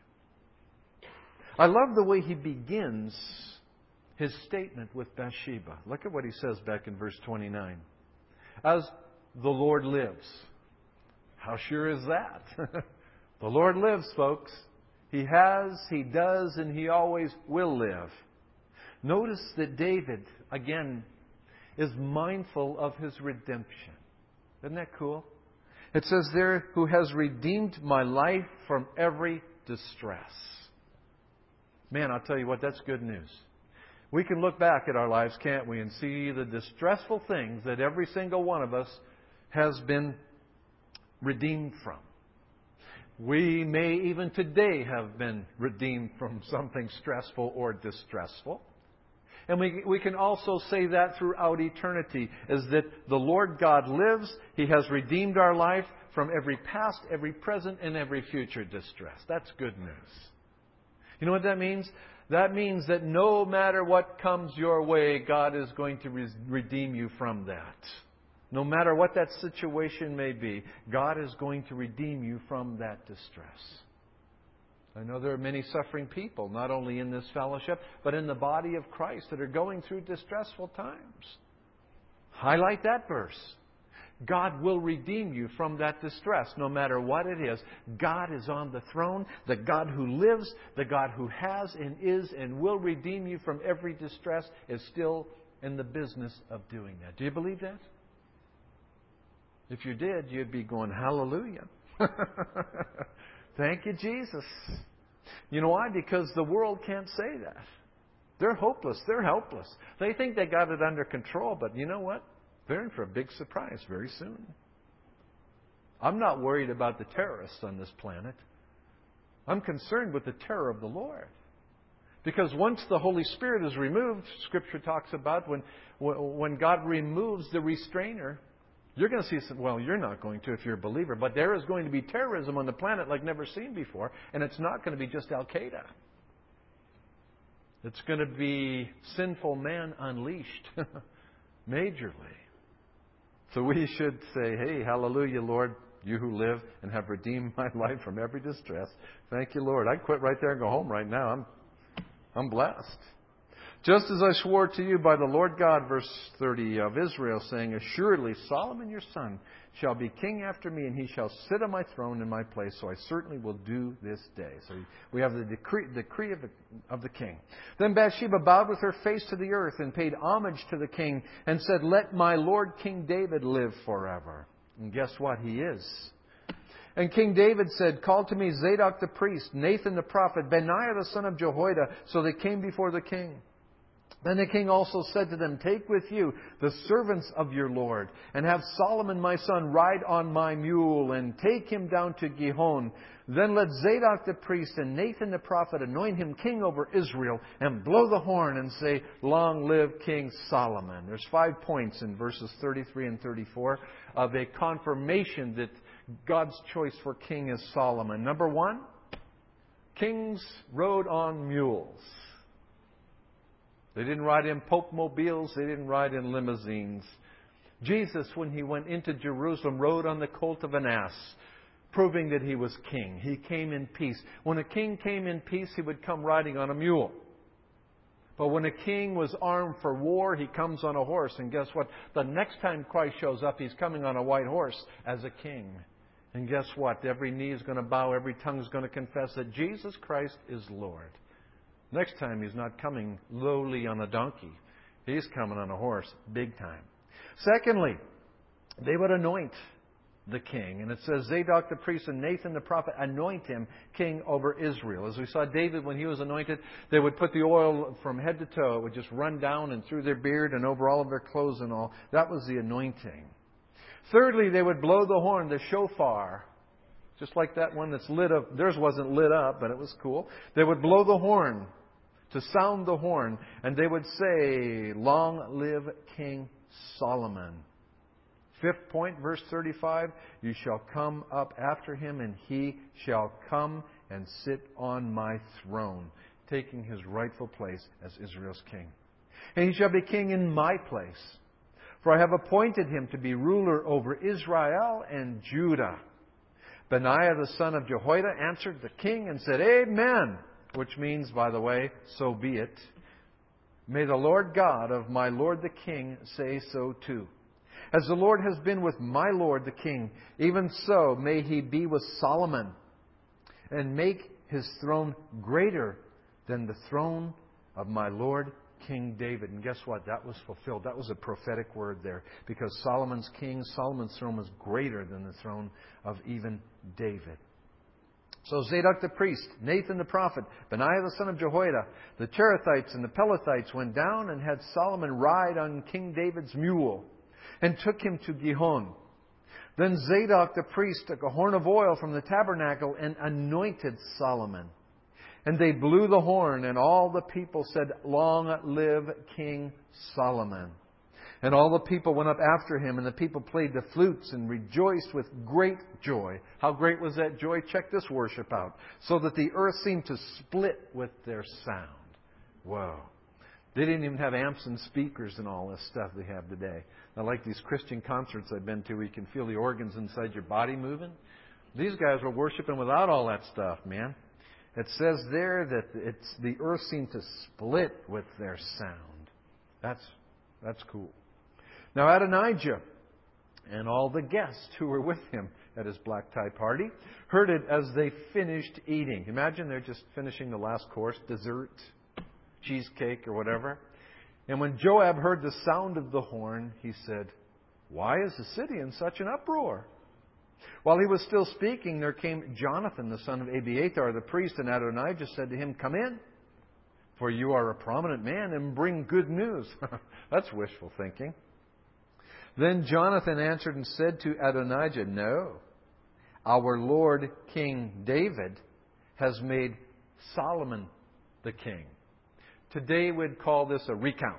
I love the way he begins his statement with Bathsheba. Look at what he says back in verse twenty-nine. As the Lord lives. How sure is that? The Lord lives, folks. He has, He does, and He always will live. Notice that David, again, is mindful of his redemption. Isn't that cool? It says there, who has redeemed my life from every distress. Man, I'll tell you what, that's good news. We can look back at our lives, can't we, and see the distressful things that every single one of us has been redeemed from. We may even today have been redeemed from something stressful or distressful. And we, we can also say that throughout eternity, is that the Lord God lives. He has redeemed our life from every past, every present, and every future distress. That's good news. You know what that means? That means that no matter what comes your way, God is going to re- redeem you from that. No matter what that situation may be, God is going to redeem you from that distress. I know there are many suffering people, not only in this fellowship, but in the body of Christ that are going through distressful times. Highlight that verse. God will redeem you from that distress, no matter what it is. God is on the throne. The God who lives, the God who has and is and will redeem you from every distress is still in the business of doing that. Do you believe that? If you did, you'd be going, hallelujah. Thank you, Jesus. You know why? Because the world can't say that. They're hopeless. They're helpless. They think they got it under control, but you know what? They're in for a big surprise very soon. I'm not worried about the terrorists on this planet. I'm concerned with the terror of the Lord. Because once the Holy Spirit is removed, Scripture talks about when, when God removes the restrainer, you're going to see some, well, you're not going to if you're a believer, but there is going to be terrorism on the planet like never seen before, and it's not going to be just Al-Qaeda. It's going to be sinful man unleashed, majorly. So we should say, hey, hallelujah, Lord, you who live and have redeemed my life from every distress. Thank you, Lord. I'd quit right there and go home right now. I'm, I'm blessed. Just as I swore to you by the Lord God, verse thirty of Israel, saying, assuredly Solomon your son shall be king after me, and he shall sit on my throne in my place, so I certainly will do this day. So we have the decree, decree of, the, of the king. Then Bathsheba bowed with her face to the earth and paid homage to the king and said, let my Lord King David live forever. And guess what? He is. And King David said, call to me Zadok the priest, Nathan the prophet, Benaiah the son of Jehoiada. So they came before the king. Then the king also said to them, take with you the servants of your Lord, and have Solomon my son ride on my mule, and take him down to Gihon. Then let Zadok the priest and Nathan the prophet anoint him king over Israel, and blow the horn and say, long live King Solomon. There's five points in verses thirty-three and thirty-four of a confirmation that God's choice for king is Solomon. Number one, kings rode on mules. They didn't ride in pope-mobiles. They didn't ride in limousines. Jesus, when He went into Jerusalem, rode on the colt of an ass, proving that He was king. He came in peace. When a king came in peace, He would come riding on a mule. But when a king was armed for war, he comes on a horse. And guess what? The next time Christ shows up, He's coming on a white horse as a king. And guess what? Every knee is going to bow, every tongue is going to confess that Jesus Christ is Lord. Next time He's not coming lowly on a donkey. He's coming on a horse, big time. Secondly, they would anoint the king. And it says, Zadok the priest and Nathan the prophet anoint him king over Israel. As we saw David when he was anointed, they would put the oil from head to toe. It would just run down and through their beard and over all of their clothes and all. That was the anointing. Thirdly, they would blow the horn, the shofar. Just like that one that's lit up. Theirs wasn't lit up, but it was cool. They would blow the horn, to sound the horn, and they would say, long live King Solomon. Fifth point, verse thirty-five, you shall come up after him, and he shall come and sit on my throne, taking his rightful place as Israel's king. And he shall be king in my place, for I have appointed him to be ruler over Israel and Judah. Benaiah the son of Jehoiada answered the king and said, Amen. Which means, by the way, so be it. May the Lord God of my Lord the King say so too. As the Lord has been with my Lord the King, even so may He be with Solomon, and make his throne greater than the throne of my Lord King David. And guess what? That was fulfilled. That was a prophetic word there. Because Solomon's king, Solomon's throne was greater than the throne of even David. So Zadok the priest, Nathan the prophet, Benaiah the son of Jehoiada, the Cherethites and the Pelethites went down and had Solomon ride on King David's mule and took him to Gihon. Then Zadok the priest took a horn of oil from the tabernacle and anointed Solomon. And they blew the horn, and all the people said, long live King Solomon. And all the people went up after him, and the people played the flutes and rejoiced with great joy. How great was that joy? Check this worship out. So that the earth seemed to split with their sound. Whoa. They didn't even have amps and speakers and all this stuff they have today. Now, like these Christian concerts I've been to where you can feel the organs inside your body moving. These guys were worshiping without all that stuff, man. It says there that it's the earth seemed to split with their sound. That's that's cool. Now Adonijah and all the guests who were with him at his black tie party heard it as they finished eating. Imagine they're just finishing the last course, dessert, cheesecake or whatever. And when Joab heard the sound of the horn, he said, why is the city in such an uproar? While he was still speaking, there came Jonathan, the son of Abiathar, the priest, and Adonijah said to him, come in, for you are a prominent man, and bring good news. That's wishful thinking. Then Jonathan answered and said to Adonijah, no, our Lord King David has made Solomon the king. Today we'd call this a recount.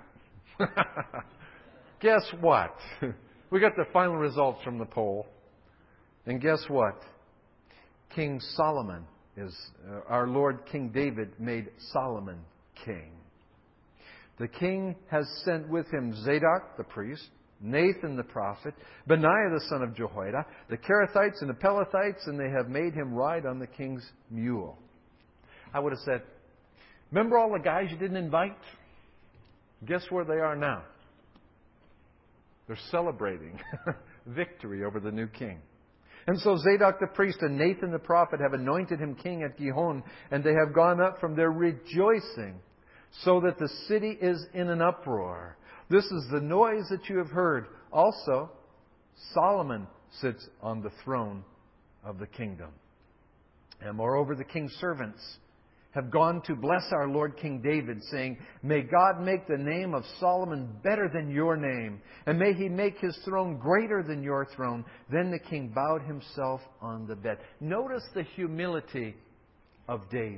Guess what? We got the final results from the poll. And guess what? King Solomon is, uh, our Lord King David made Solomon king. The king has sent with him Zadok the priest, Nathan the prophet, Benaiah the son of Jehoiada, the Cherethites and the Pelethites, and they have made him ride on the king's mule. I would have said, remember all the guys you didn't invite? Guess where they are now? They're celebrating victory over the new king. And so Zadok the priest and Nathan the prophet have anointed him king at Gihon, and they have gone up from there rejoicing, so that the city is in an uproar. This is the noise that you have heard. Also, Solomon sits on the throne of the kingdom. And moreover, the king's servants have gone to bless our Lord King David, saying, "May God make the name of Solomon better than your name, and may he make his throne greater than your throne." Then the king bowed himself on the bed. Notice the humility of David.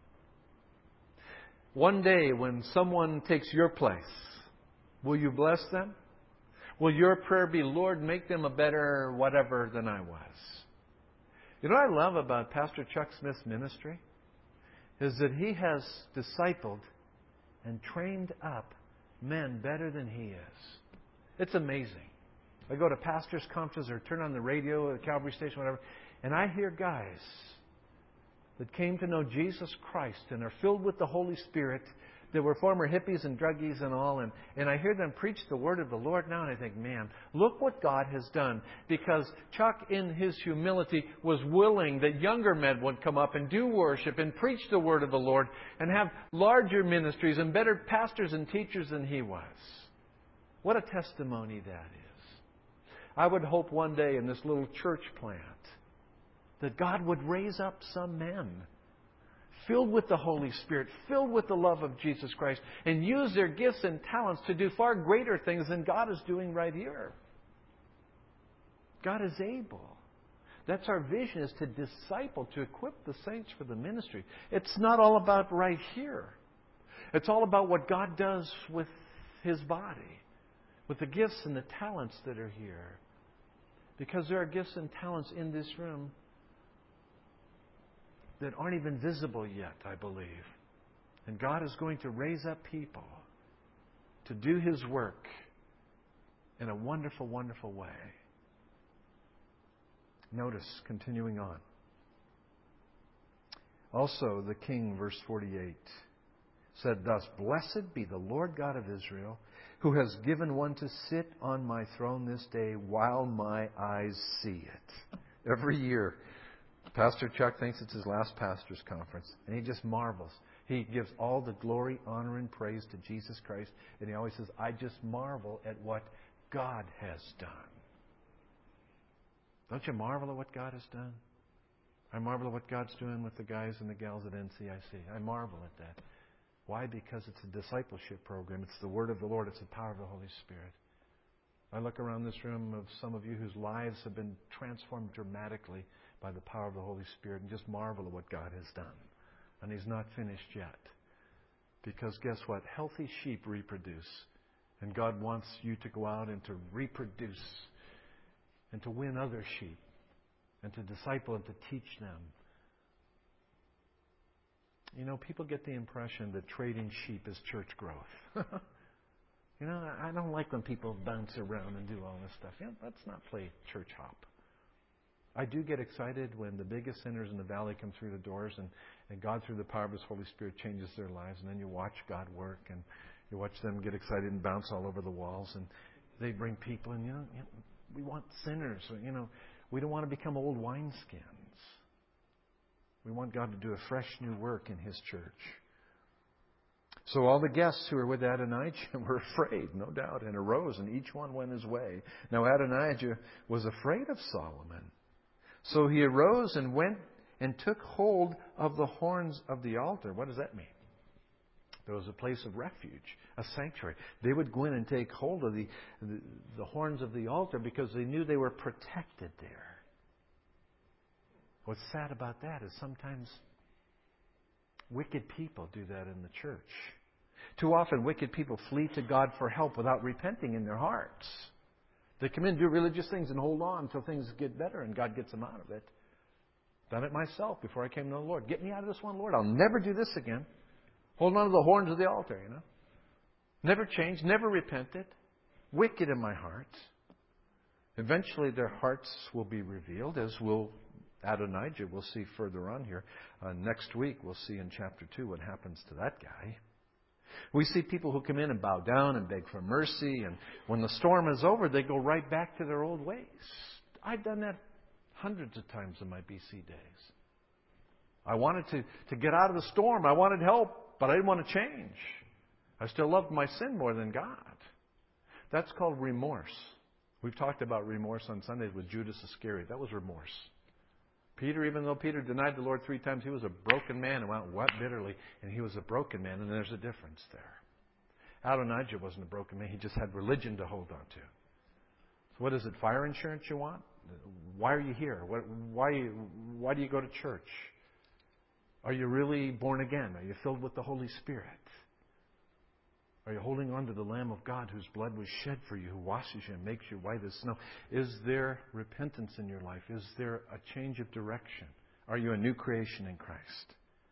One day when someone takes your place, will you bless them? Will your prayer be, "Lord, make them a better whatever than I was"? You know what I love about Pastor Chuck Smith's ministry? Is that he has discipled and trained up men better than he is. It's amazing. I go to pastors' conferences or turn on the radio at the Calvary Station, whatever, and I hear guys that came to know Jesus Christ and are filled with the Holy Spirit that were former hippies and druggies and all, and, and I hear them preach the Word of the Lord now, and I think, man, look what God has done. Because Chuck, in his humility, was willing that younger men would come up and do worship and preach the Word of the Lord and have larger ministries and better pastors and teachers than he was. What a testimony that is. I would hope one day in this little church plant that God would raise up some men filled with the Holy Spirit, filled with the love of Jesus Christ, and use their gifts and talents to do far greater things than God is doing right here. God is able. That's our vision, is to disciple, to equip the saints for the ministry. It's not all about right here. It's all about what God does with His body, with the gifts and the talents that are here. Because there are gifts and talents in this room that aren't even visible yet, I believe. And God is going to raise up people to do His work in a wonderful, wonderful way. Notice, continuing on. Also, the king, verse forty-eight, said thus, "Blessed be the Lord God of Israel, who has given one to sit on my throne this day while my eyes see it." Every year, Pastor Chuck thinks it's his last pastor's conference, and he just marvels. He gives all the glory, honor, and praise to Jesus Christ, and he always says, "I just marvel at what God has done." Don't you marvel at what God has done? I marvel at what God's doing with the guys and the gals at N C I C. I marvel at that. Why? Because it's a discipleship program. It's the Word of the Lord. It's the power of the Holy Spirit. I look around this room of some of you whose lives have been transformed dramatically by the power of the Holy Spirit, and just marvel at what God has done. And He's not finished yet. Because guess what? Healthy sheep reproduce. And God wants you to go out and to reproduce and to win other sheep and to disciple and to teach them. You know, people get the impression that trading sheep is church growth. You know, I don't like when people bounce around and do all this stuff. Yeah, let's not play church hop. I do get excited when the biggest sinners in the valley come through the doors and, and God, through the power of His Holy Spirit, changes their lives. And then you watch God work and you watch them get excited and bounce all over the walls. And they bring people and, you know, you know we want sinners. You know, we don't want to become old wineskins. We want God to do a fresh new work in His church. So all the guests who were with Adonijah were afraid, no doubt, and arose, and each one went his way. Now Adonijah was afraid of Solomon. So he arose and went and took hold of the horns of the altar. What does that mean? There was a place of refuge, a sanctuary. They would go in and take hold of the, the, the horns of the altar because they knew they were protected there. What's sad about that is sometimes wicked people do that in the church. Too often, wicked people flee to God for help without repenting in their hearts. They come in, do religious things, and hold on until things get better, and God gets them out of it. Done it myself before I came to the Lord. Get me out of this one, Lord. I'll never do this again. Holding on to the horns of the altar, you know. Never changed, never repented. Wicked in my heart. Eventually, their hearts will be revealed, as will Adonijah. We'll see further on here. Uh, next week, we'll see in chapter two what happens to that guy. We see people who come in and bow down and beg for mercy, and when the storm is over, they go right back to their old ways. I've done that hundreds of times in my B C days. I wanted to, to get out of the storm. I wanted help, but I didn't want to change. I still loved my sin more than God. That's called remorse. We've talked about remorse on Sundays with Judas Iscariot. That was remorse. Peter, even though Peter denied the Lord three times, he was a broken man and went and wept bitterly, and he was a broken man, and there's a difference there. Adonijah wasn't a broken man. He just had religion to hold on to. So what is it, fire insurance you want? Why are you here? What, why, why do you go to church? Are you really born again? Are you filled with the Holy Spirit? Are you holding on to the Lamb of God whose blood was shed for you, who washes you and makes you white as snow? Is there repentance in your life? Is there a change of direction? Are you a new creation in Christ?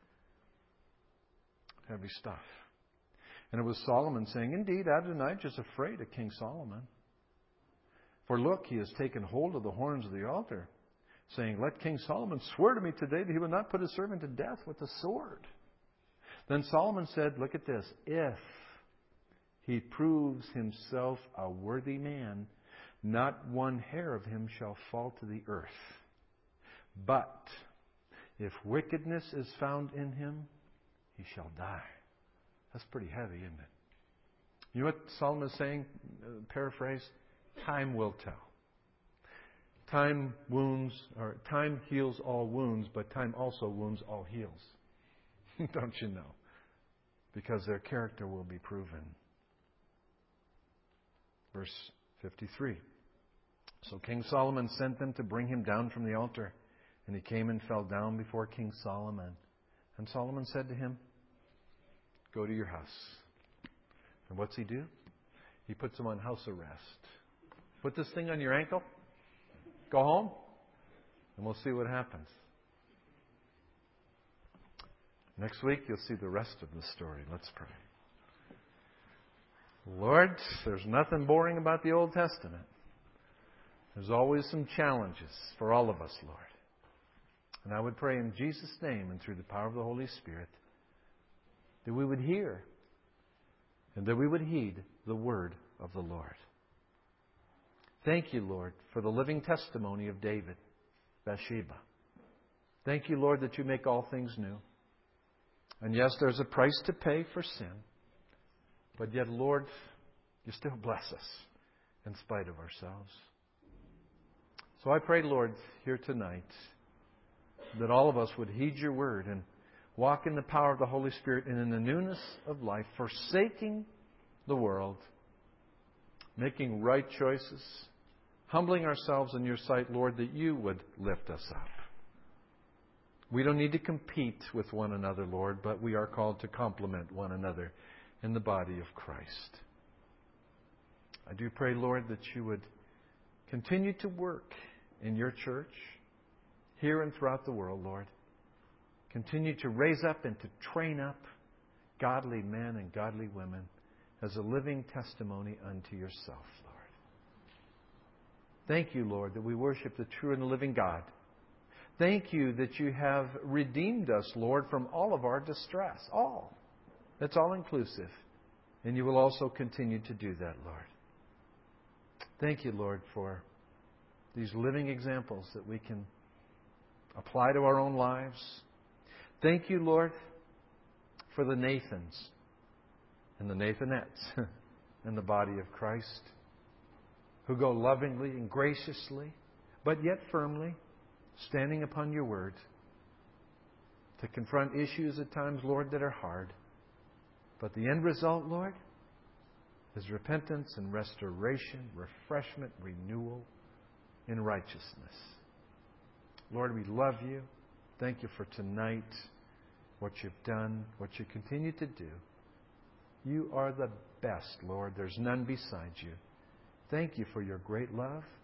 Heavy stuff. And it was Solomon saying, indeed, Adonijah is afraid of King Solomon. For look, he has taken hold of the horns of the altar, saying, let King Solomon swear to me today that he will not put his servant to death with the sword. Then Solomon said, look at this, if he proves himself a worthy man, not one hair of him shall fall to the earth. But if wickedness is found in him, he shall die. That's pretty heavy, isn't it? You know what Solomon is saying? Uh, paraphrase, time will tell. Time wounds, or time heals all wounds, but time also wounds all heals. Don't you know? Because their character will be proven. Verse fifty-three. So King Solomon sent them to bring him down from the altar. And he came and fell down before King Solomon. And Solomon said to him, go to your house. And what's he do? He puts him on house arrest. Put this thing on your ankle. Go home. And we'll see what happens. Next week, you'll see the rest of the story. Let's pray. Lord, there's nothing boring about the Old Testament. There's always some challenges for all of us, Lord. And I would pray in Jesus' name and through the power of the Holy Spirit that we would hear and that we would heed the word of the Lord. Thank you, Lord, for the living testimony of David, Bathsheba. Thank you, Lord, that you make all things new. And yes, there's a price to pay for sin. But yet, Lord, you still bless us in spite of ourselves. So I pray, Lord, here tonight, that all of us would heed your word and walk in the power of the Holy Spirit and in the newness of life, forsaking the world, making right choices, humbling ourselves in your sight, Lord, that you would lift us up. We don't need to compete with one another, Lord, but we are called to complement one another in the body of Christ. I do pray, Lord, that you would continue to work in your church, here and throughout the world, Lord. Continue to raise up and to train up godly men and godly women as a living testimony unto yourself, Lord. Thank you, Lord, that we worship the true and the living God. Thank you that you have redeemed us, Lord, from all of our distress. All. That's all inclusive. And you will also continue to do that, Lord. Thank you, Lord, for these living examples that we can apply to our own lives. Thank you, Lord, for the Nathans and the Nathanettes in the body of Christ who go lovingly and graciously, but yet firmly, standing upon your word to confront issues at times, Lord, that are hard. But the end result, Lord, is repentance and restoration, refreshment, renewal in righteousness. Lord, we love you. Thank you for tonight, what you've done, what you continue to do. You are the best, Lord. There's none beside you. Thank you for your great love.